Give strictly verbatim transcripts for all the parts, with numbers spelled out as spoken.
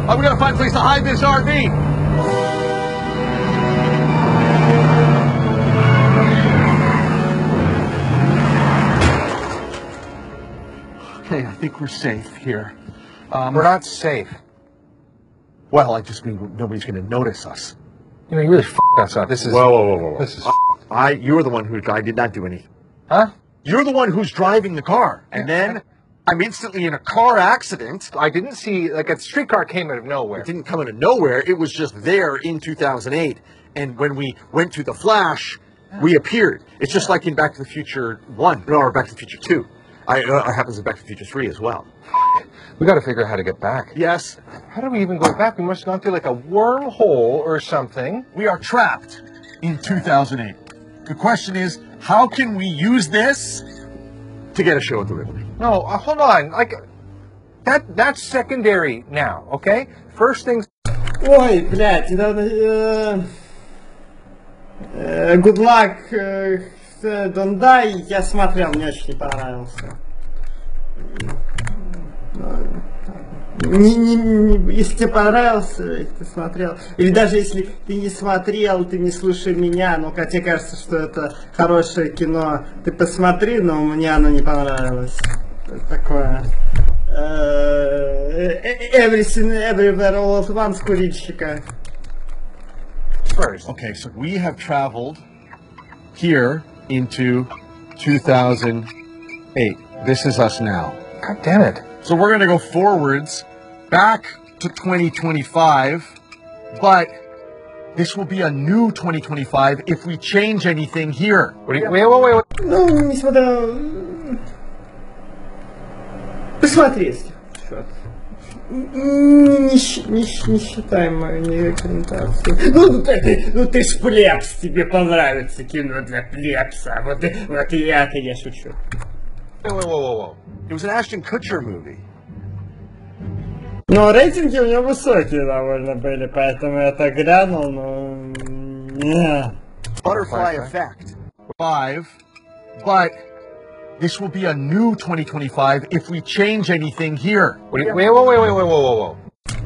Oh, we gotta find a place to hide this R V. Okay, I think we're safe here. Um, we're not safe. Well, I just mean nobody's going to notice us. You know, you really f***ed us up. This is... Whoa, whoa, whoa, whoa. This is... I, you're the one who... I did not do anything. Huh? You're the one who's driving the car. And then I'm instantly in a car accident. I didn't see... Like, a streetcar came out of nowhere. It didn't come out of nowhere. It was just there in two thousand eight. And when we went to the Flash, we appeared. It's just like in Back to the Future one. No, or Back to the Future two. I, uh, it happens in Back to the Future three as well. We got to figure out how to get back. Yes. How do we even go back? We must have gone through like a wormhole or something. We are trapped in two thousand eight. The question is, how can we use this to get a show at the Rivoli? No, uh, hold on. Like, that that's secondary now, okay? First things... Ой, блядь, это... Good luck, Don't Die, я смотрел, мне очень понравился. Не, не, не, если тебе понравился, если ты смотрел, или даже если ты не смотрел, ты не слушай меня, но тебе кажется, что это хорошее кино, ты посмотри, но мне оно не понравилось. Такое. Everything, Everywhere, All at Once, курильщика. First. Okay, so we have traveled here into two thousand eight. This is us now. God damn it. So we're going to go forwards back to twenty twenty-five, but this will be a new twenty twenty-five if we change anything here. What do you, wait, wait, wait, wait. Ну, не смотрел... Посмотри, если что. Не, не, не считаем мою рекомендацию. Ну, ты, ну ты ж плебс, тебе понравится кино для плебса. Вот, вот и я-то я шучу. Whoa, whoа, whoa, whoa. It was an Ashton Kutcher movie. Но рейтинги у него высокие довольно были, поэтому я так глянул, но... Yeah. Butterfly Effect. Five, but this will be a new twenty twenty-five if we change anything here. Wait, wait, wait, wait, wait, wait, wait, wait.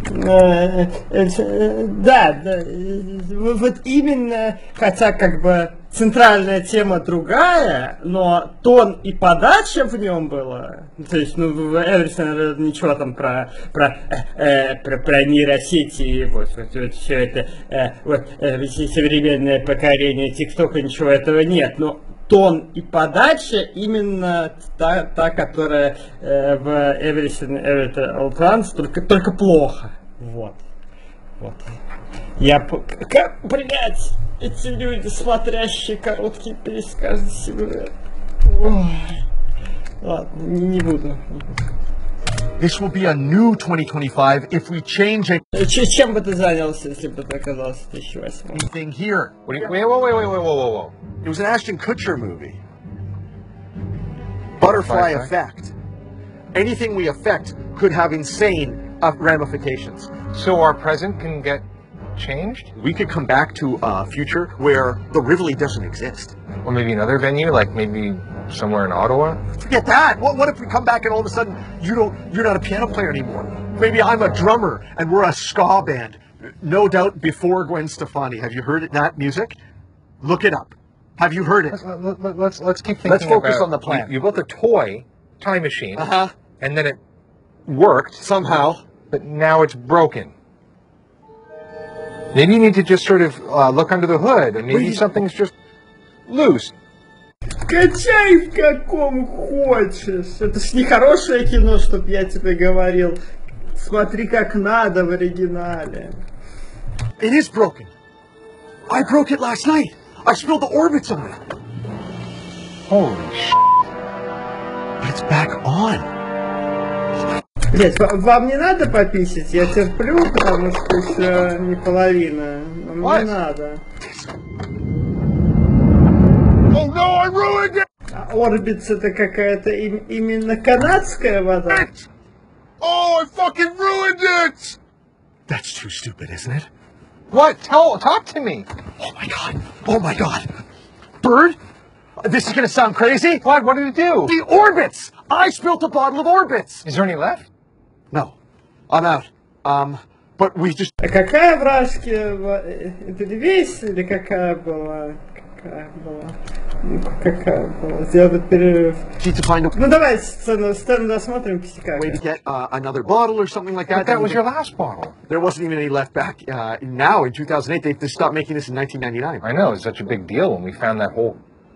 Да, да, вот именно, хотя как бы центральная тема другая, но тон и подача в нем было, то есть, ну, в Everything ничего там про, про, э, про, про нейросети, вот, вот, вот все это, э, вот, э, современное поколение ТикТока, ничего этого нет, но тон и подача именно та, та которая э, в Everything, Everything All at Once, только, только плохо. Вот. Вот. Я... Как, блядь, эти люди, смотрящие короткие пересказы силуэт. Ладно, не, не буду. This will be a new twenty twenty-five if we change Чем бы ты занялся, если бы ты оказался в тысяча восьмом? anything here. Wait, wait, wait, wait, wait, wait, wait, wait. It was an Ashton Kutcher movie. Butterfly Effect. Anything we affect could have insane uh, ramifications. So our present can get changed? We could come back to a future where the Rivoli doesn't exist. Or maybe another venue, like maybe somewhere in Ottawa? Forget that! What, what if we come back and all of a sudden you don't, you're not a piano player anymore? Maybe I'm a drummer and we're a ska band. No doubt before Gwen Stefani. Have you heard it, that music? Look it up. Have you heard it? Let's, let, let's, let's keep thinking Let's focus about, on the plan. You, you built a toy time machine, Uh-huh. and then it worked, Somehow. but now it's broken. Maybe you need to just sort of uh, look under the hood, and maybe you- something's just loose. Качай в каком хочешь. Это ж не хорошее кино, чтоб я тебе говорил. Смотри как надо в оригинале. It is broken. I broke it last night. I spilled the orbits on it. Holy sh**. But it's back on. Блять, вам не надо пописать? Я терплю, потому что еще не половина. Но мне What? надо. Oh no, I ruined it! Орбитс это какая-то им, именно канадская вода. Oh, I fucking ruined it! That's too stupid, isn't it? What? Tell, talk to me. Oh my god. Oh my god. Bird? This is gonna sound crazy. What? What did it do? The orbits! I spilled a bottle of orbits! Is there any left? No. I'm out. Um, but we just А какая вражки? э, Перевесь или какая была? Какая была? Ну, какая была? Сделать перерыв. need to find a Ну давай сцену, сцену досмотрим, как. way to get uh, another bottle or something like that. But that was your last bottle. There wasn't even any left back. Uh, now in two thousand eight, they, they stopped making this in nineteen ninety-nine. I know, it's such a big deal when we found that whole...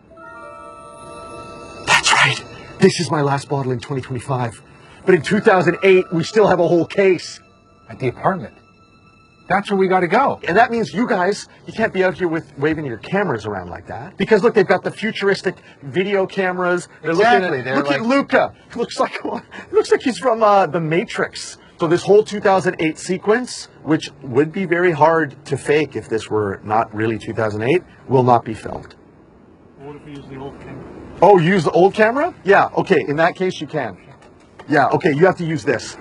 That's right. This is my last bottle in twenty twenty-five. But in two thousand eight, we still have a whole case. At the apartment. That's where we gotta go. And that means you guys, you can't be out here with waving your cameras around like that. Because look, they've got the futuristic video cameras. They're Exactly, looking at, they're look like- at Luca. Looks like looks like he's from uh, The Matrix. So this whole two thousand eight sequence, which would be very hard to fake if this were not really two thousand eight, will not be filmed. What if we use the old camera? Oh, use the old camera? Yeah, okay, in that case you can. Yeah, okay, you have to use this.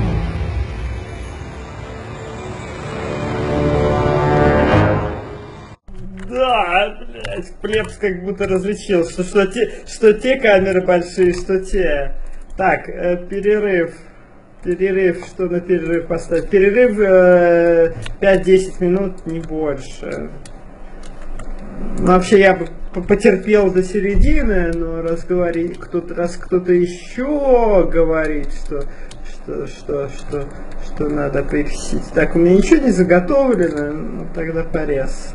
Да, блядь, Плебс как будто различил, что, что, те, что те камеры большие, что те. Так, э, перерыв. Перерыв, что на перерыв поставить? Перерыв э, пять-десять минут, не больше. Ну, вообще я бы п- потерпел до середины, но раз говорит кто-то, раз кто-то еще говорит, что что, что, что, что надо прикусить. Так, у меня ничего не заготовлено, ну тогда порез.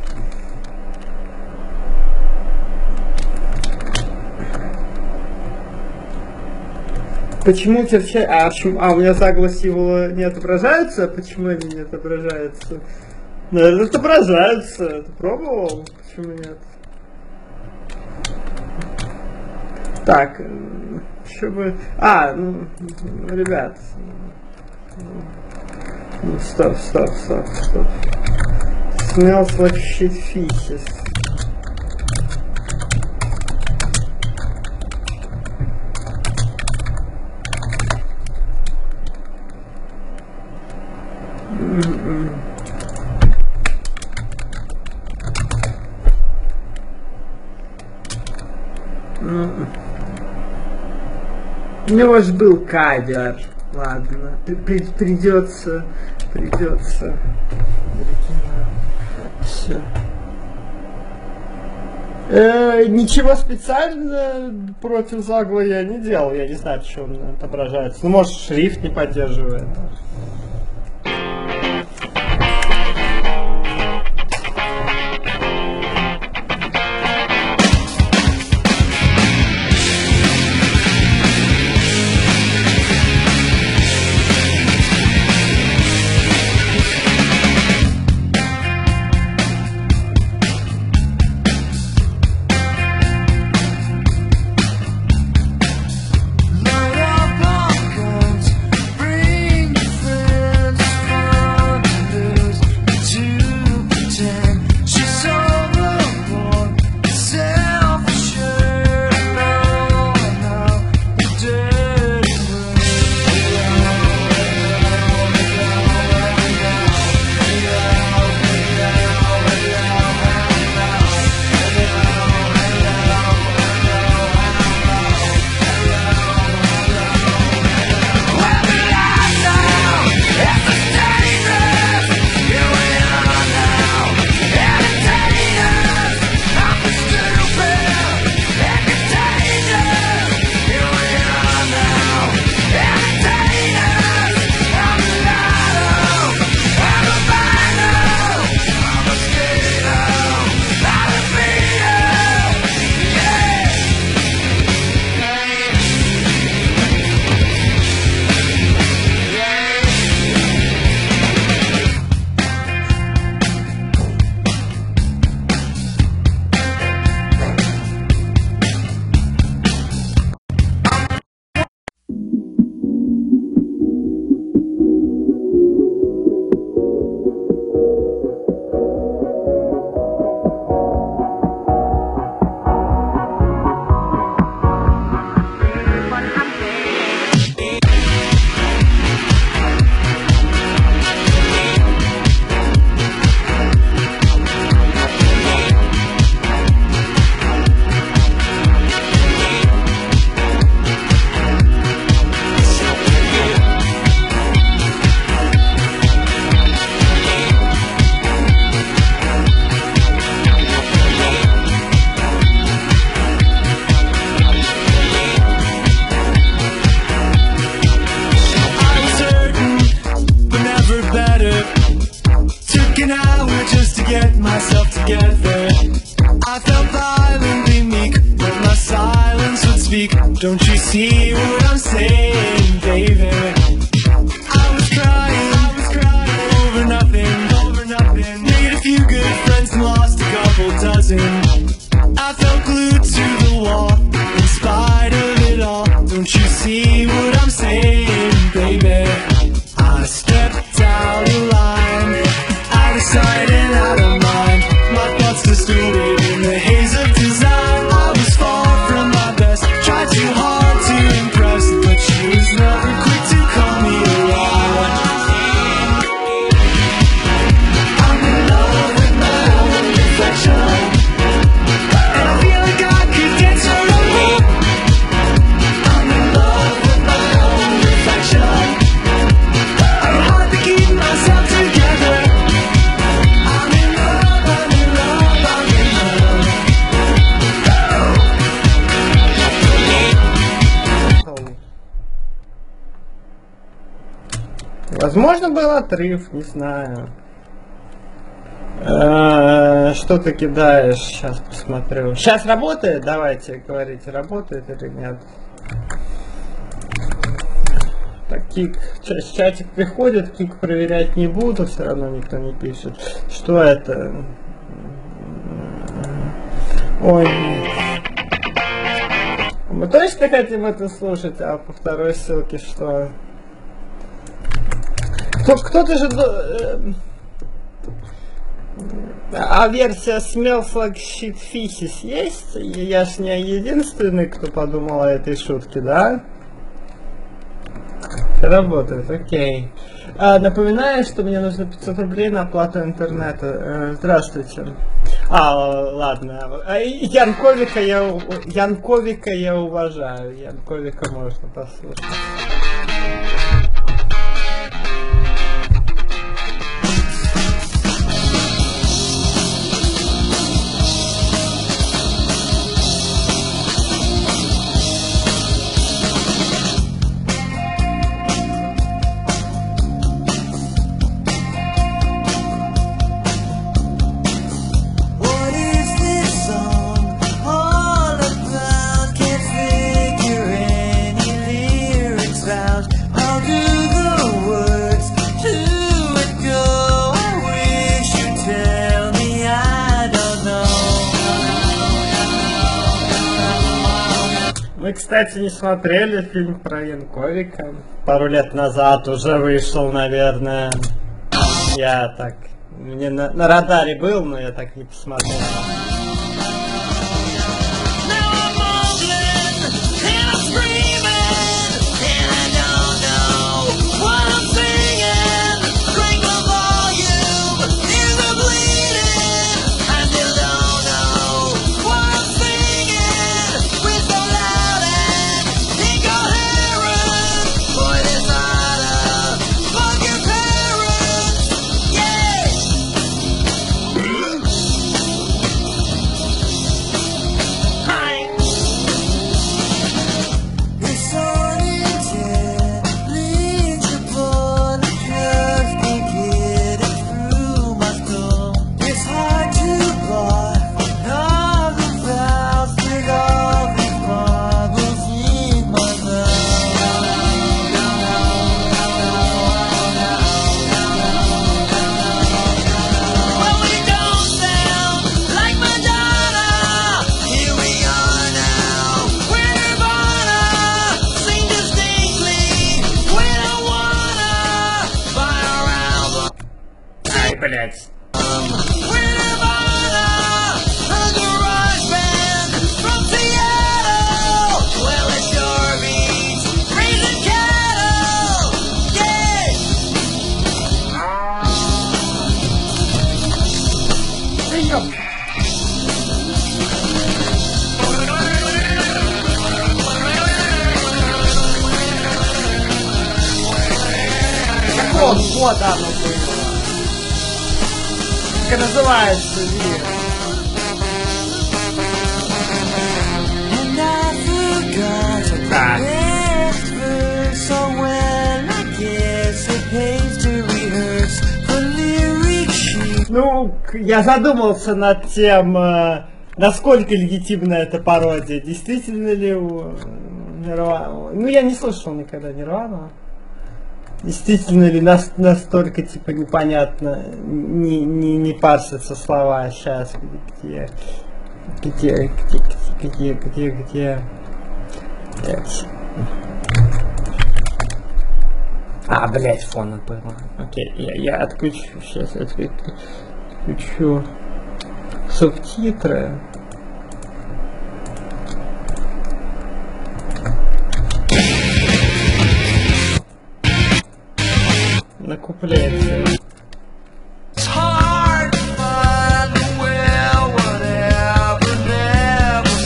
Почему черча... А, почему... а, у меня загласивало не отображаются? Почему они не отображаются? Наверное, отображаются. Ты пробовал? Почему нет? Так, еще бы... А, ну, ребят. Ну, стоп, стоп, стоп, стоп. Smells like shit feces. У него же был кавер. Ладно, при- при- придется, придется. Все. Э, ничего специально против Загла я не делал. Я не знаю, почему он отображается. Ну, может, шрифт не поддерживает. Load up on guns, bring your friends. Don't you see what I'm saying, baby? I was crying, I was crying over nothing, over nothing. Made a few good friends and lost a couple dozen. I felt glued to the wall in spite of it all. Don't you see what I'm saying, baby? I stepped out of line, out of sight and out of mind. My thoughts distorted in the haze of design. I was far from my best, tried too hard to impress, but she was never quick to call me alive. I'm in love with my own reflection, and I feel like I could dance around me. I'm in love with my own reflection. I'm hard to keep myself together. I'm in love, I'm in love, I'm in love. Возможно, был отрыв, не знаю. Э, Что ты кидаешь? Сейчас посмотрю. Сейчас работает? Давайте говорите, работает или нет. Так, кик. Ча- Чатик приходит, кик проверять не буду, все равно никто не пишет. Что это? Ой. Мы точно хотим это слушать, а по второй ссылке что? Кто- Кто-то же... до- э, А версия Smells Like Shit Feces есть? И Я ж не единственный, кто подумал о этой шутке, да? Работает, окей. А, напоминаю, что мне нужно пятьсот рублей на оплату интернета. Э, здравствуйте. А, ладно. А, и Янковика я, у- Янковика я уважаю. Янковика можно послушать. What is this song all about? Can't figure any lyrics out. How do the words to it go? I wish you'd tell me, I don't know. Мы, кстати, не смотрели фильм про Янковика. Пару лет назад уже вышел, наверное. Я так... Мне на, на радаре был, но я так не посмотрел. Now I'm mumbling and I'm screaming and I don't know what I'm singing. Crank the volume, ears are bleeding. I still don't know what I'm singing. We're so loud and incoherent. Boy, this ought to fuck your parents. Yeah. Hi. It's unintendable, just can't get it through my skull. It's hard to block all the valves with all these problems in my mouth. Well, we don't sound like Madonna. Here we are now. We're Nirvana. Sing distinctly. We don't wanna buy our album. Ай, блядь. We're Nirvana, a garage band from Seattle. Well, it sure beats raising cattle. Yeah. Какого года оно было? Как называется вид? And I forgot Так. next verse so well. I guess it pays to rehearse the lyric sheet. Ну, к- я задумался над тем, э, насколько легитимна эта пародия. Действительно ли у- Нирвана. Ну, я не слышал никогда Нирвану. Действительно ли нас, настолько, типа, непонятно, не, не, не парсятся слова сейчас, где, где, где, где, где, где, блядь. А, блядь, фон было. Окей, я, я отключу, сейчас отключу, отключу субтитры. На куплете. It's hard to find the will, whatever, never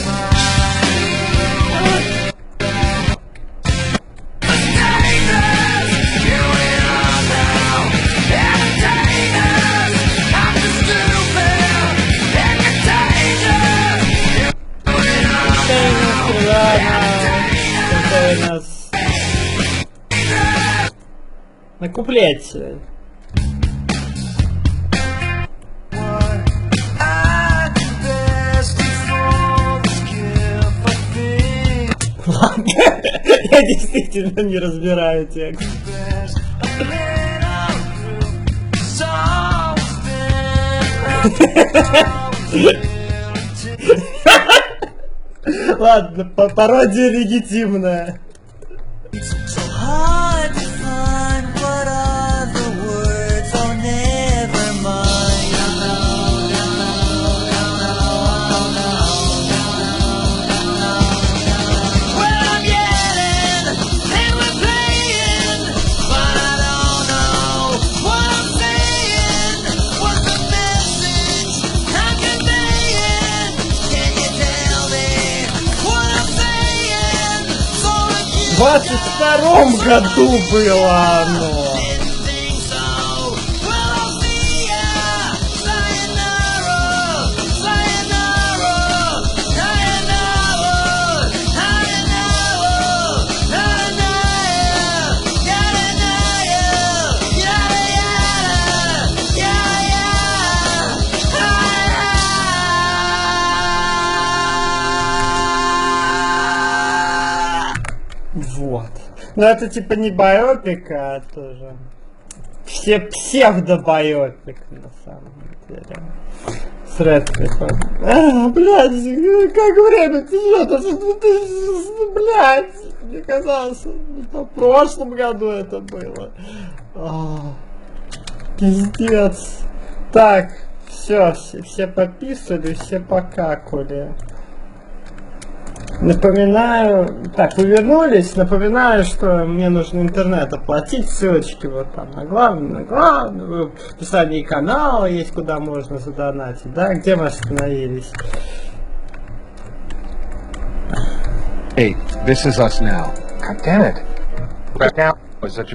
mind. It's dangerous, you and I now. Entertainers, I'm just stupid. And contagious, you and I now. На куплете. Ладно, я действительно не разбираю текст. Ладно, пародия легитимная. So hard to find what are the words, oh never mind. Well, I'm yelling and we're playing, but I don't know what I'm saying. What's the message I'm conveying? Can you tell me what I'm saying? So if you В двадцать втором году было оно. Вот. Ну это типа не байопик, а тоже все псевдобайопик на самом деле. С Рэдклиффом. А, блядь, как время течет, это же, блядь, мне казалось, это в прошлом году это было. А, пиздец. Так, все, все, все пописали, все покакали. Напоминаю, так, вы вернулись, напоминаю, что мне нужно интернет оплатить, ссылочки вот там на главную, на главную, в описании канала есть, куда можно задонатить, да, где мы остановились? Hey, this is us now. God damn it. Right now was such a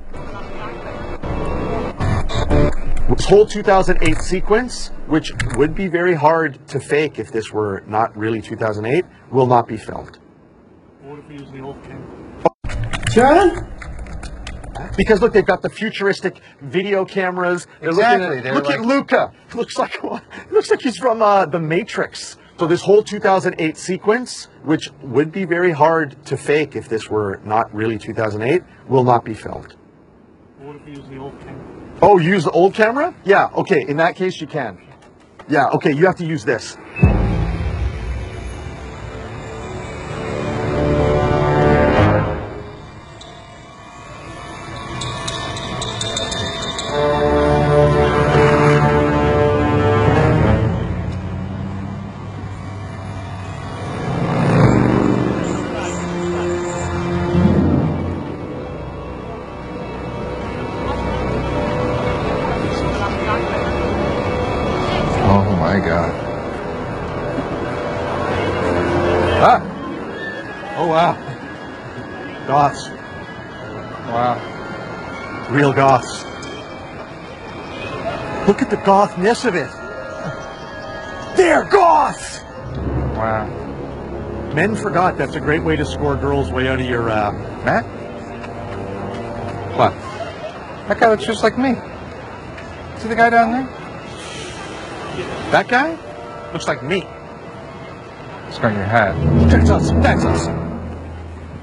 This whole two thousand eight sequence, which would be very hard to fake if this were not really two thousand eight, will not be filmed. What if we use the old king? Чё? Because look, they've got the futuristic video cameras. They're Exactly, Looking at, they're look at like- Luca. Looks like looks like he's from uh, the Matrix. So this whole two thousand eight sequence, which would be very hard to fake if this were not really two thousand eight, will not be filmed. What if we use the old king? Oh, use the old camera? Yeah, okay, in that case you can. Yeah, okay, you have to use this. Oh my god. Ah! Oh, wow. Goths. Wow. Real goths. Look at the gothness of it. They're goths! Wow. Men forgot that's a great way to score girls way out of your, uh... Matt? What? That guy looks just like me. See the guy down there? That guy? Looks like me. It's got your hat. That's us. That's us.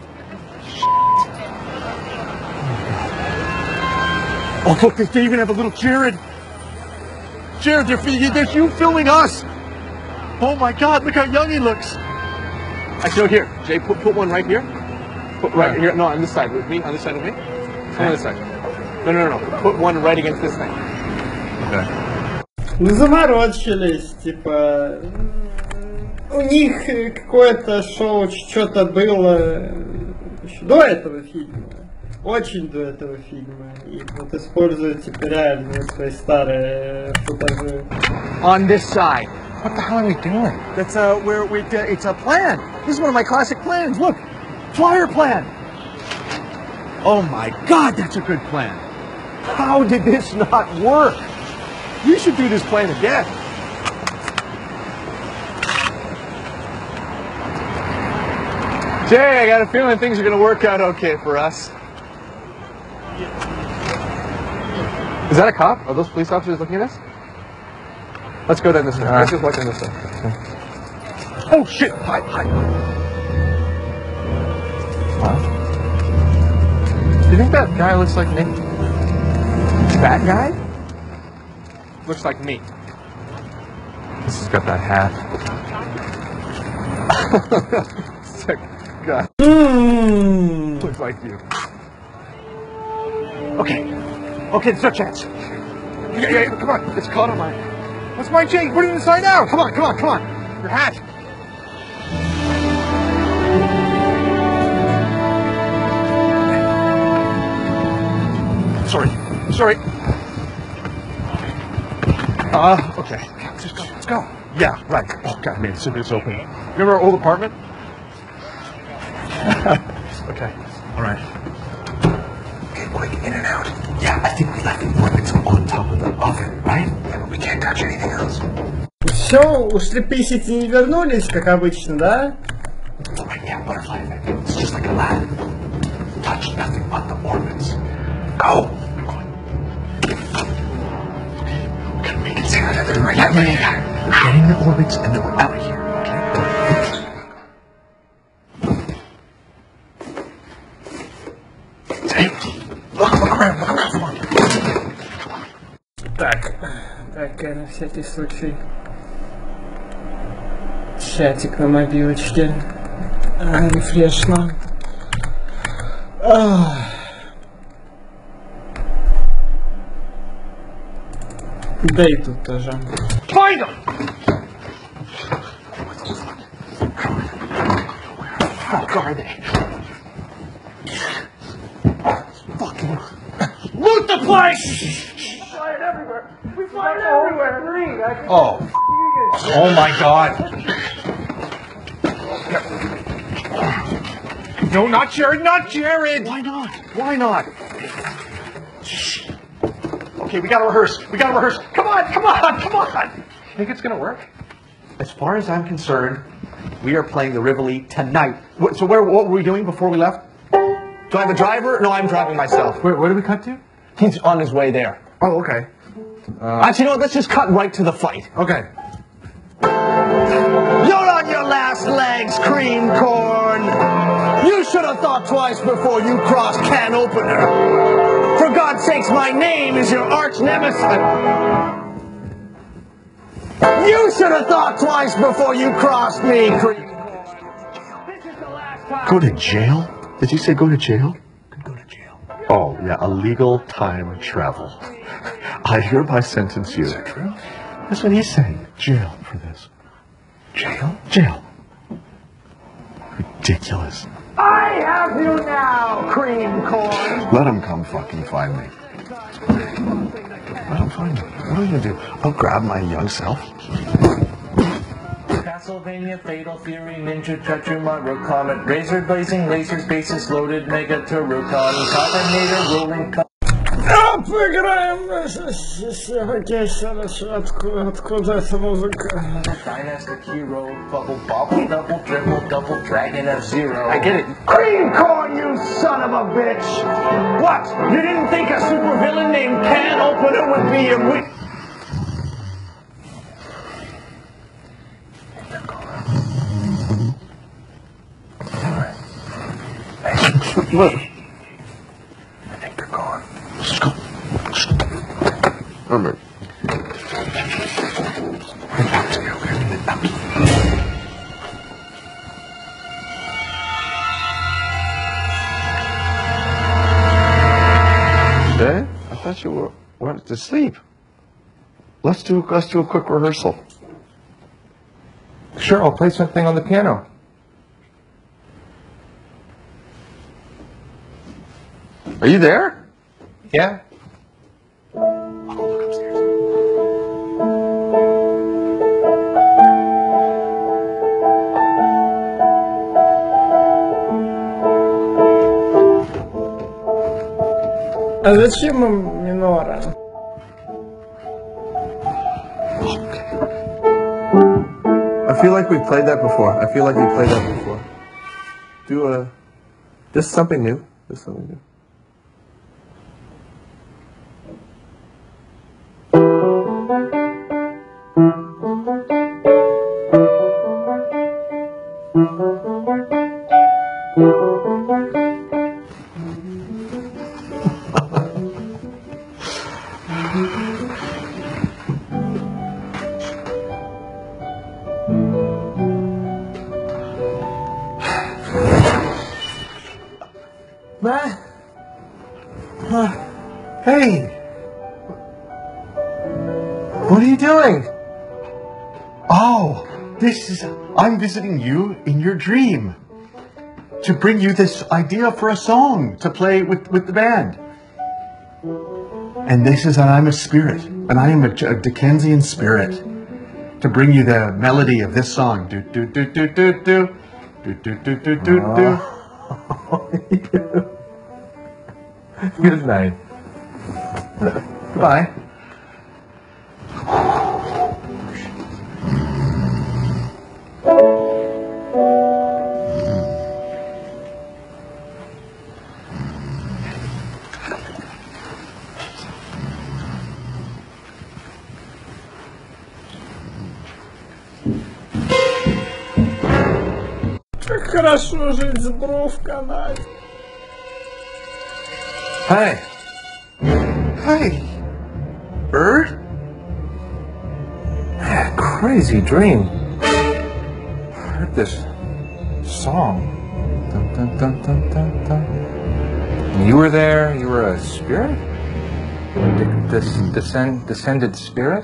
Oh, look, they, they even have a little Jared. Jared, they're, there's you filming us. Oh my God, look how young he looks. Actually, no, here, Jay, put, put one right here. Put right here, no, on this side with me, on this side with me. On this side. No, no, no, no, put one right against this thing. Okay. Ну, заморочились, типа... У них э, какое-то шоу, что-то было э, еще до этого фильма. Очень до этого фильма. И вот используют теперь реальные свои старые футажи. On this side. What the hell are we doing? That's uh, where we, uh, it's a plan. This is one of my classic plans. Look, flyer plan. Oh my God, that's a good plan. How did this not work? You should do this plan again. Jay, I got a feeling things are going to work out okay for us. Is that a cop? Are those police officers looking at us? Let's go down this way. Uh, Let's just walk down this way. Oh shit! Hi, hi. What? Do you think that guy looks like me? That guy? Looks like me. This has got that hat. Sick guy. Ммм. Looks like you. Okay. Okay, it's our chance. Yeah, yeah, yeah, come on. It's caught on my... What's my chain? Put it inside out. Come on, come on, come on. Your hat. Sorry. Sorry. Uh, okay. Let's just go. Let's go. Yeah, right. Oh, God, man, as soon as it's open. Remember our old apartment? Okay. All right. Okay, quick, in and out. Yeah, I think we left the orbits on top of the oven, right? Yeah, but we can't touch anything else. Все, ушли писать и не вернулись, как обычно, да? Right, yeah, butterfly effect. It's just like a ladder. Touch nothing but the orbits. Go! We gotta make it sound that they're right now. Yeah, yeah, yeah. Get in the orbits and then we're out of here, okay? It's empty. Look, look around, look around, come on. Так, так, на всякий случай. Чатик на мобилочке. А, рефрешно. Ах. Да и тут тоже. Find them! Fuck are they? Fucking loot the place! We fly it everywhere. We fly it everywhere. Oh. Oh my God. No, not Jared, not Jared. Why not? Why not? Okay, we gotta rehearse. We gotta rehearse. Come on, come on, come on. Think it's gonna work? As far as I'm concerned, we are playing the Rivoli tonight. What- So where, what were we doing before we left? Do I have a driver? No, I'm driving myself. Wait, where did we cut to? He's on his way there. Oh, okay. Actually, you know what? Let's just cut right to the fight. Okay. You're on your last legs, cream corn. You should have thought twice before you crossed can opener. For God's sakes, my name is your arch nemesis. You should have thought twice before you crossed me, cream corn. This is the last time. Go to jail? Did you say go to jail? Go to jail. Oh, yeah, illegal time travel. I hereby sentence you. Is that true? That's what he's saying. Jail for this. Jail? Jail. Ridiculous. I have you now, cream corn. Let him come fucking find me. Let him find me. What are you gonna do? I'll grab my young self. Castlevania, Fatal Fury, Ninja Treacher, Marvel Comet, Razor Blazing, Lasers, Bases Loaded, Mega Turboton, Carbonator, Rolling Cut. А, поиграем с хоккей, откуда, откуда эта музыка? Dynastic Hero, Bubble Bobble, Double Dribble, Double Dragon F-Zero. I get it. Cream corn, you son of a bitch! What? You didn't think a supervillain named Can Opener would be your wit? Look. I think they're gone. Let's go. Let's Herbert. Jay, I thought you were went to sleep. Let's do let's do a quick rehearsal. Sure, I'll play something on the piano. Are you there? Yeah? А зачем им минора? I feel like we played that before. I feel like we played that before. Do a just something new. Just something new. Hey! What are you doing? Oh, this is, I'm visiting you in your dream to bring you this idea for a song to play with, with the band. And this is, and I'm a spirit, and I am a, a Dickensian spirit to bring you the melody of this song. Do, do, do, do, do, do, do, do, do, do, do, do. Good night. Goodbye. Как хорошо жить с Бро в Канаде. Hi. Hi, Bird. Crazy dream. I heard this song. Dun, dun, dun, dun, dun, dun. And you were there. You were a spirit. This descend, descended spirit.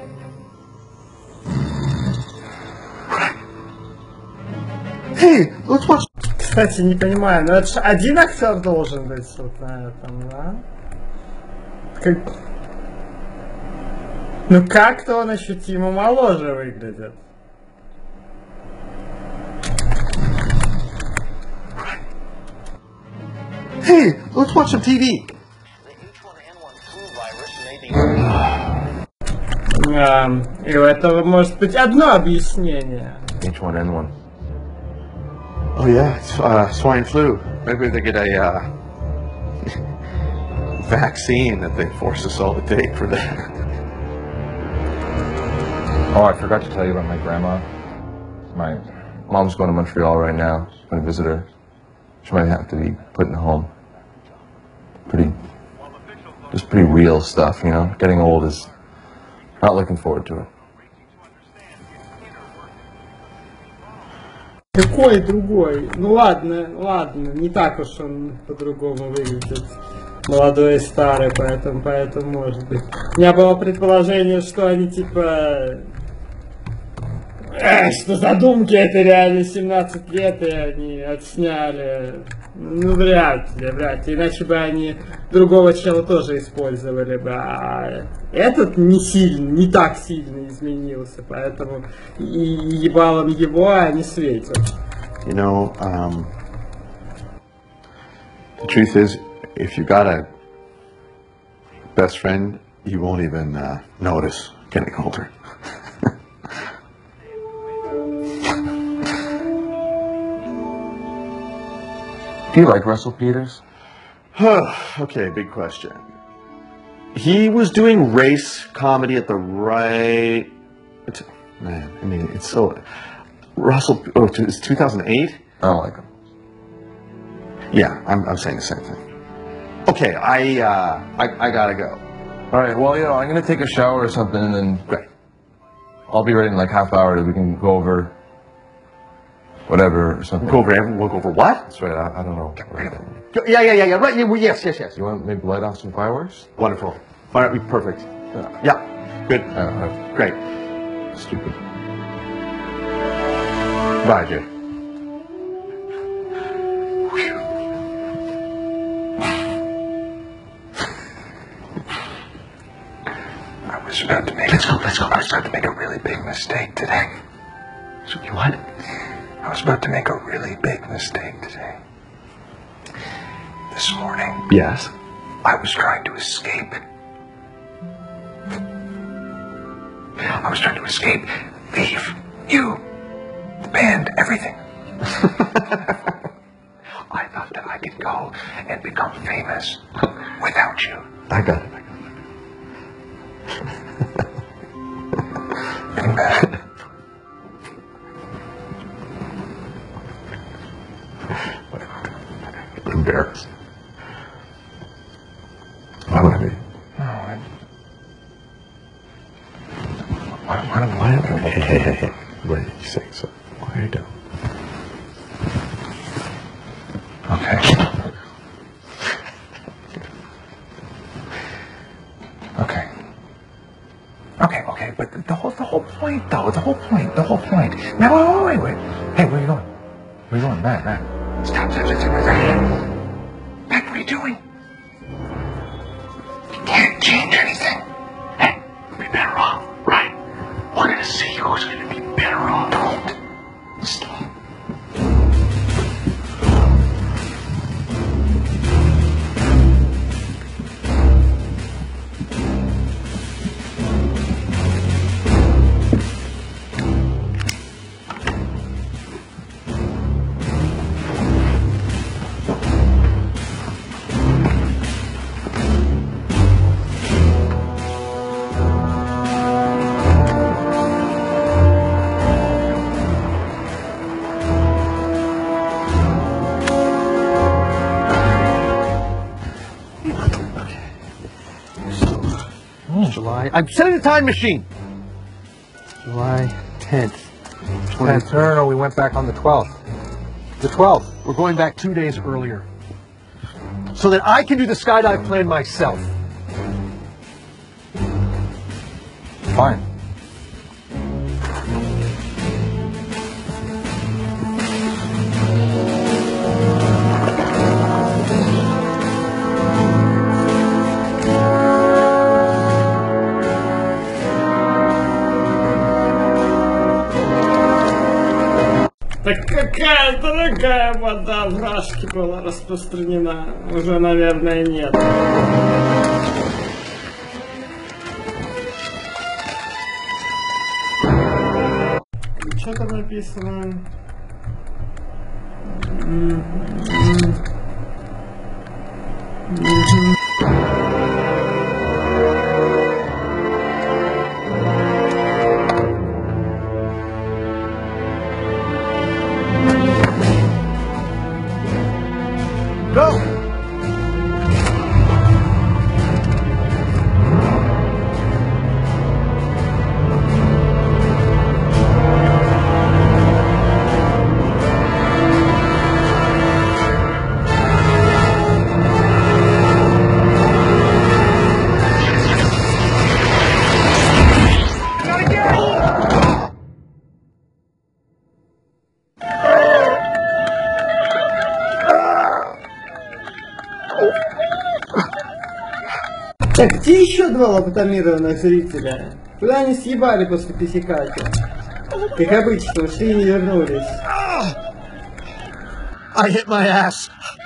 Hey, let's watch. Кстати, не понимаю, но это же один актер должен быть вот на этом, да? Как... Ну как-то он ощутимо моложе выглядит. Hey, let's watch some T V. А, и у этого может быть одно объяснение. H one N one. Oh yeah, it's, uh, swine flu. Maybe they get a uh, vaccine that they force us all to take for that. Oh, I forgot to tell you about my grandma. My mom's going to Montreal right now. I'm going to visit her. She might have to be put in a home. Pretty, just pretty real stuff, you know. Getting old is not looking forward to it. Какой другой? Ну ладно, ладно, не так уж он по-другому выглядит. Молодой и старый, поэтому, поэтому может быть. У меня было предположение, что они типа... Э, что задумки это реально семнадцать лет, и они отсняли. Ну вряд ли, вряд ли. Иначе бы они другого чела тоже использовали бы. А этот не сильно, не так сильно изменился, поэтому и ебалом его они светят. You know, um, the truth is, if you got a best friend, you won't even uh, notice getting older. Do you like Russell Peters? Okay, big question. He was doing race comedy at the right... It's, man, I mean, it's so... Russell... Oh, it's two thousand eight? I don't like him. Yeah, I'm, I'm saying the same thing. Okay, I, uh, I, I gotta go. All right. Well, you know, I'm gonna take a shower or something, and then Great. I'll be ready in like half hour. That we can go over whatever or something. Go over everything. We'll go over what? That's right. I, I don't know. Yeah, yeah, yeah, yeah. Right. Yeah, well, yes, yes, yes. You want maybe light off some fireworks? Wonderful. All right. Perfect. Yeah. Yeah. Good. I don't know. Great. Stupid. Bye, Jay. I was about to make. Let's go. Let's go. I was about to make a really big mistake today. So you what? I was about to make a really big mistake today. This morning, Yes. I was trying to escape. I was trying to escape, leave you, the band, everything. I thought that I could go and become famous without you. I got it. I got it. Getting bad. I'm embarrassed. Why would I be? No, I... Why, why, why, why, Hey, hey, hey, hey. What did you say? So, why are you doing? Okay. Okay. Okay, okay, but the whole, the whole point, though, the whole point, the whole point. Now, wait, wait, wait. Hey, where are you going? Where are you going? Matt, Matt. Stop, stop, stop, stop, stop. Matt, what are you doing? You can't change anything. Hey, be better off, right? We're gonna see who's gonna be better off. Don't. Stop. July. I'm setting the time machine. July tenth. tenth. No, no, no, we went back on the twelfth. The twelfth. We're going back two days earlier. So that I can do the skydive plan myself. Fine. Так какая дорогая вода в Рашке была распространена? Уже, наверное, нет. Что там написано? Мгм. Мгм. Go! Так, где еще два лоботомированных зрителя? Куда они съебали после писекати? Как обычно, ушли и не вернулись. I hit my ass.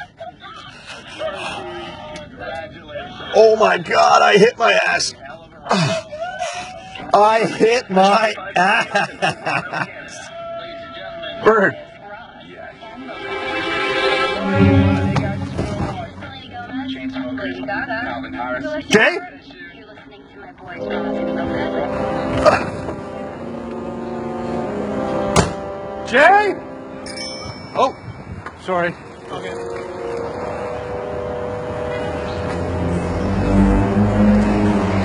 Oh my god, I hit my ass. I hit my ass. Bird. Jay? Jay? Oh, sorry. Okay.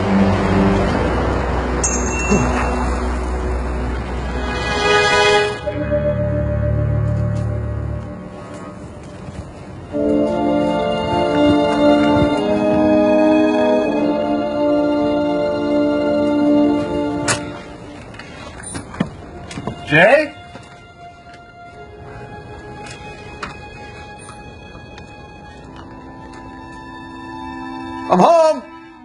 Jay? I'm home!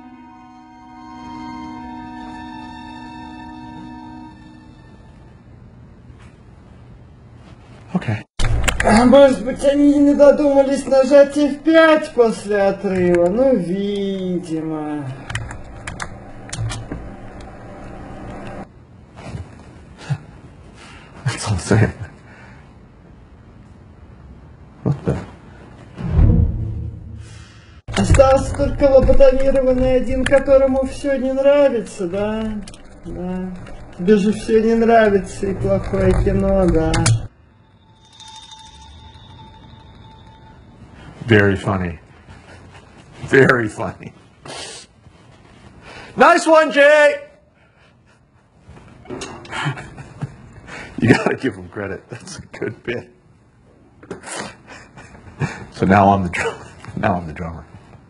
Okay. А может быть, они не додумались нажать эф пять после отрыва? Ну, видимо. That's all I'm saying. What the? Остался только лоботомированный один, которому все не нравится, да? Да. Тебе же все не нравится, и плохое кино, да. Very funny. Very funny. Nice one, Jay! You gotta give him credit. That's a good bit. So now I'm the drummer. Now I'm the drummer.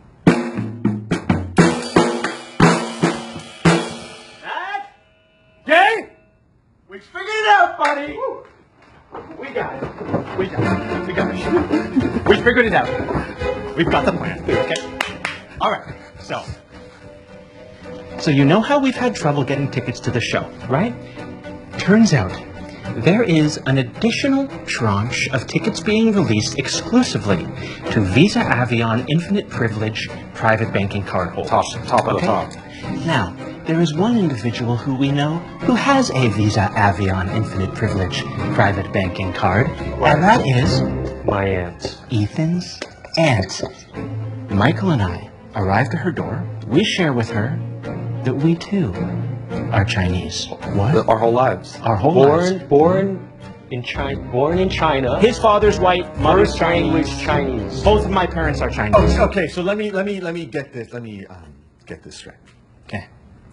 Dad? Jay? We figured it out, buddy! We got it. We got it. We got it. We figured it out. We've got the plan. Okay. All right. So. So you know how we've had trouble getting tickets to the show, right? Turns out there is an additional tranche of tickets being released exclusively to Visa Avion Infinite Privilege private banking card holders. Top, top of the Okay? top. Now, there is one individual who we know who has a Visa Avion Infinite Privilege private banking card, and that is My aunt. Ethan's aunt. Michael and I arrived at her door. We share with her that we too are Chinese. What? Our whole lives. Our whole Born, lives. born in China. Born in China. His father's white, mother's First Chinese. language Chinese. Both of my parents are Chinese. Oh, okay. So let me let me let me get this. Let me um, get this straight. Okay.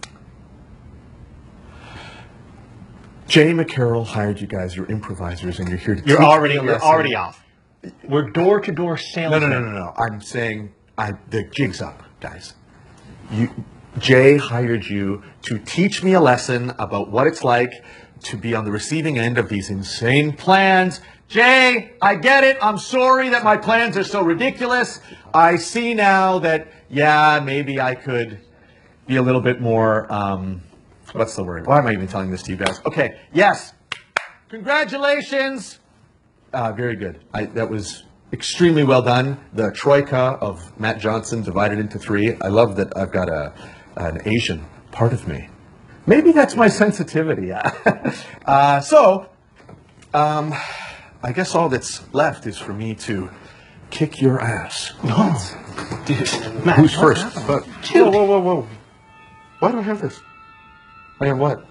Jay McCarroll hired you guys. You're improvisers, and you're here to. You're teach already me a you're lesson. already off. We're door to door No, salesmen. no, no, no, no. I'm saying I, the jig's up, guys. You, Jay hired you to teach me a lesson about what it's like to be on the receiving end of these insane plans. Jay, I get it. I'm sorry that my plans are so ridiculous. I see now that, yeah, maybe I could be a little bit more, um, what's the word? Why am I even telling this to you guys? Okay, yes. Congratulations. Uh, very good. I, that was extremely well done. The troika of Matt Johnson divided into three. I love that I've got a an Asian part of me. Maybe that's my sensitivity. uh, so, um, I guess all that's left is for me to kick your ass. No. Dude, Matt, Who's what's first? happening? But, Dude. whoa, whoa, whoa, whoa. Why do I have this? I have what?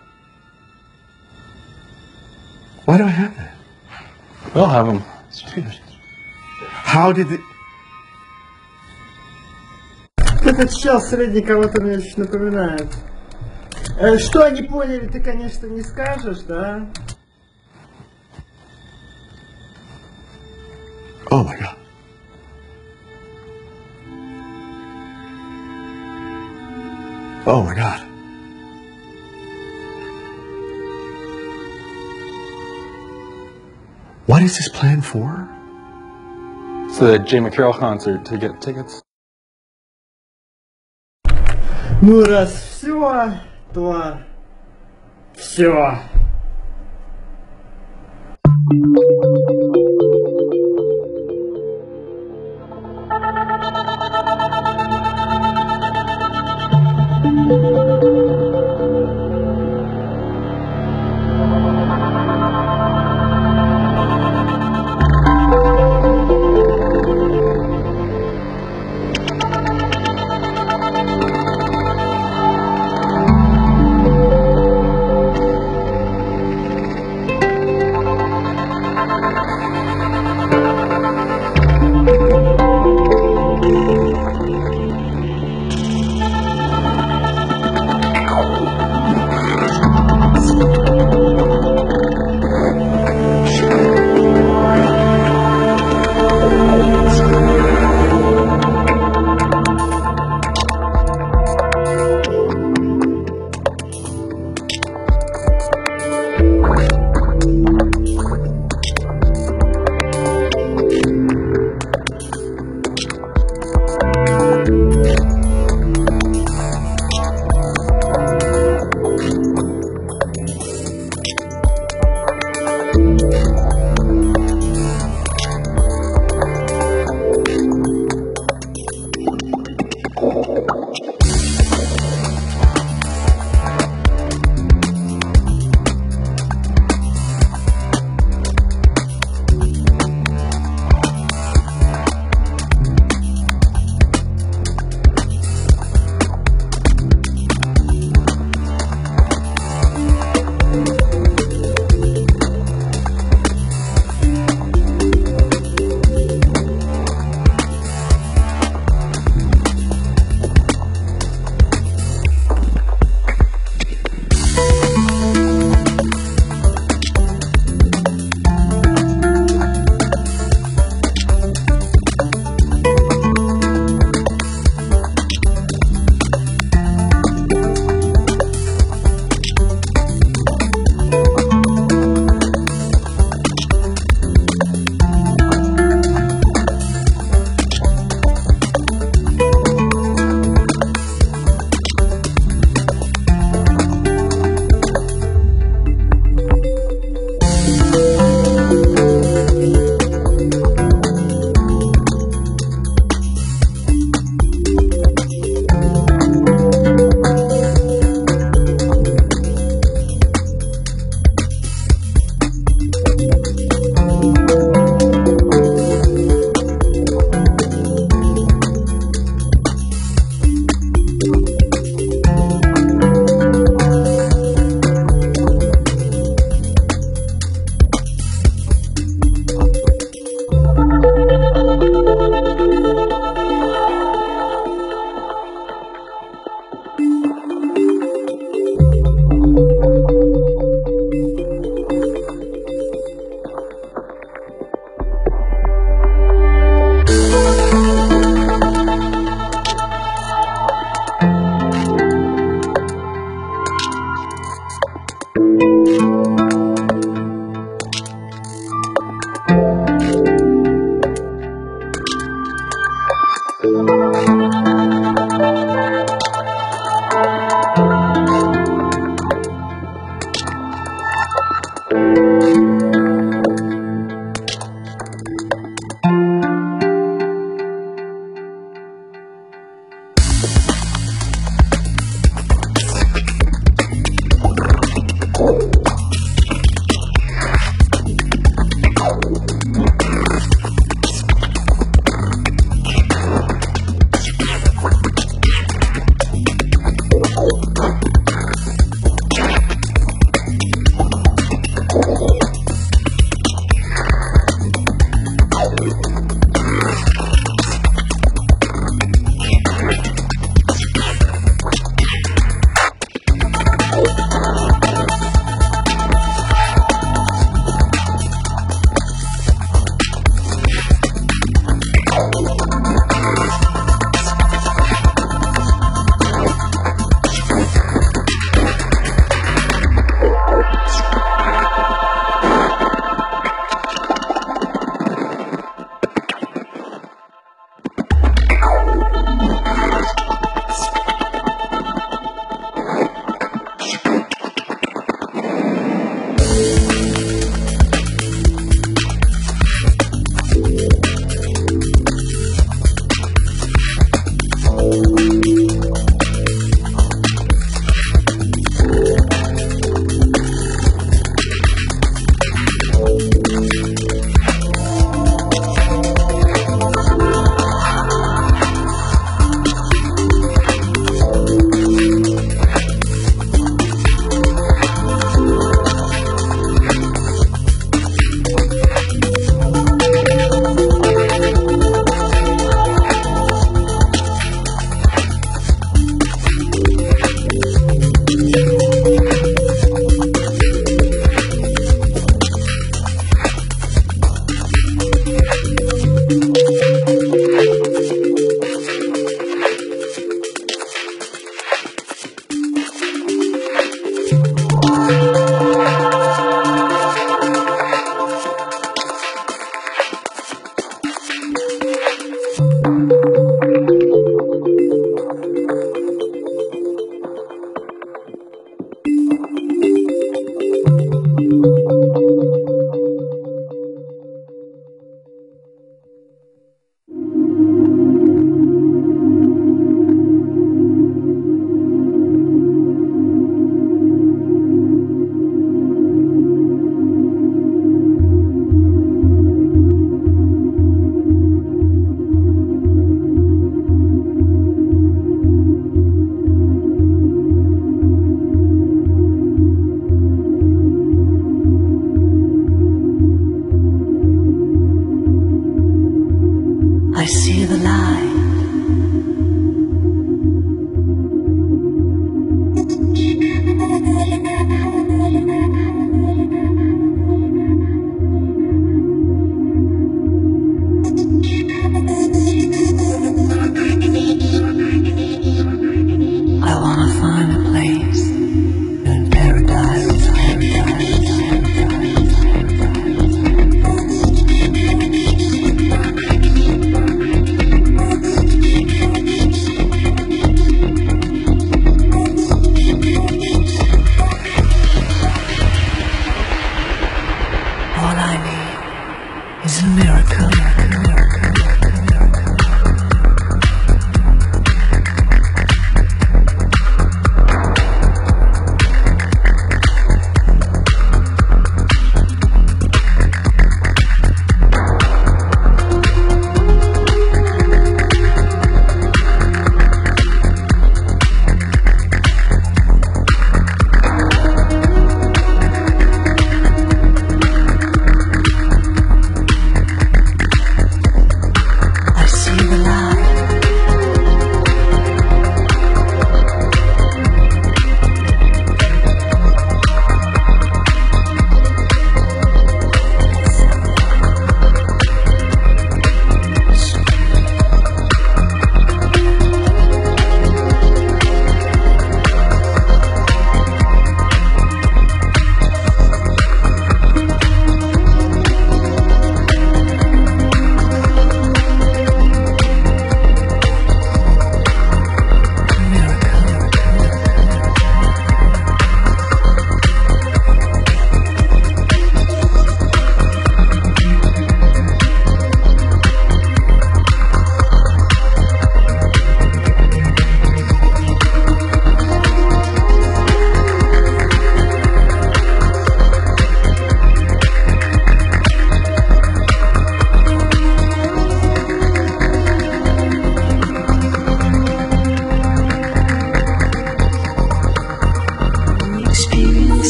Why do I have that? We'll have them. Dude. How did it... Этот чел средний кого-то мне очень напоминает. Э, что они поняли, ты, конечно, не скажешь, да? Oh my God. Oh my God. What is this plan for? It's the Jay McCarroll concert to get tickets. Ну, раз все, то все.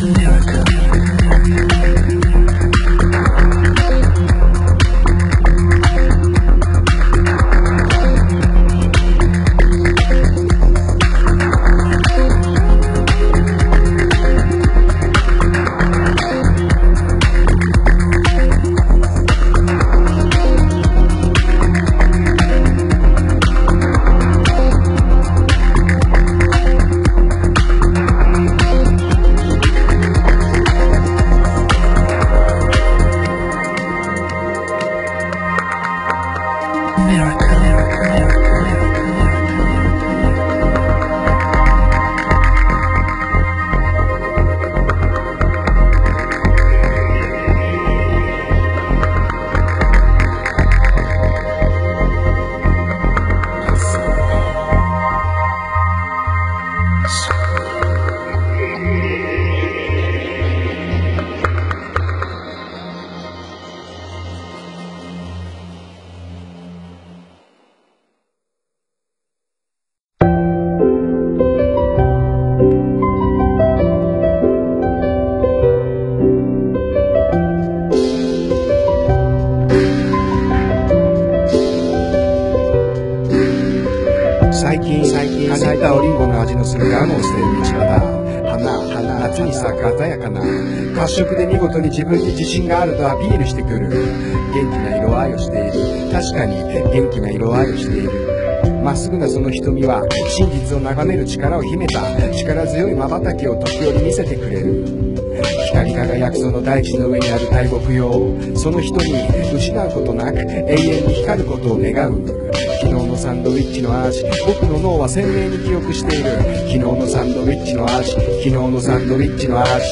最近最近叶えたオリンゴの味のするガムを捨てる道端花花夏に咲く鮮やかな褐色で見事に自分に自信があるとアピールしてくる元気な色合いをしている確かに元気な色合いをしているまっすぐなその瞳は真実を眺める力を秘めた力強い瞬きを時折見せてくれる光り輝くその大地の上にある大木よその人に失うことなく永遠に光ることを願う昨日のサンドイッチの味僕の脳は鮮明に記憶している昨日のサンドイッチの味昨日のサンドイッチの味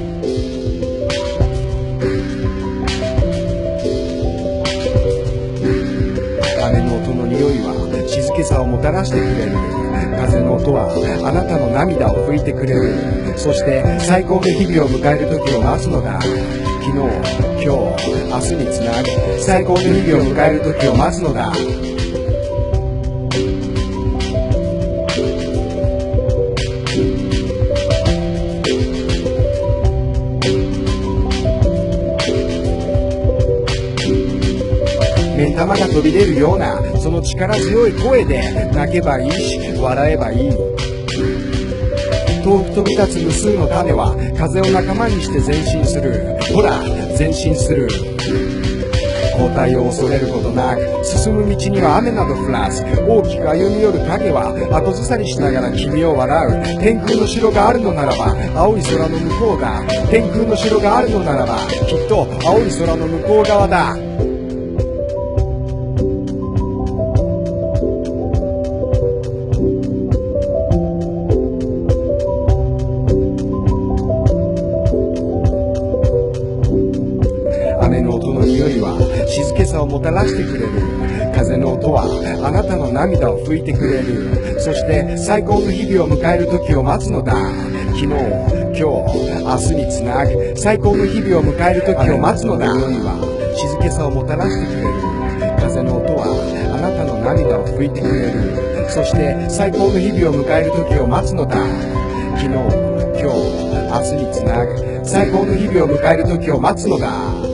雨の音の匂いは静けさをもたらしてくれる風の音はあなたの涙を拭いてくれるそして最高の日々を迎える時を待つのだ昨日今日明日につなぐ最高の日々を迎える時を待つのだ目ん玉が飛び出るようなその力強い声で泣けばいいし笑えばいい遠く飛び立つ無数の種は風を仲間にして前進するほら前進する後退を恐れることなく進む道には雨など降らず大きく歩み寄る影は後ずさりしながら君を笑う天空の城があるのならば青い空の向こうが天空の城があるのならばきっと青い空の向こう側だ雨の音の匂いは静けさをもたらしてくれる風の音はあなたの涙を拭いてくれるそして最高の日々を迎える時を待つのだ昨日今日明日につなぐ最高の日々を迎える時を待つのだ雨の匂いは静けさをもたらしてくれる風の音はあなたの涙を拭いてくれるそして最高の日々を迎える時を待つのだ昨日今日明日につなぐ最高の日々を迎える時を待つのだ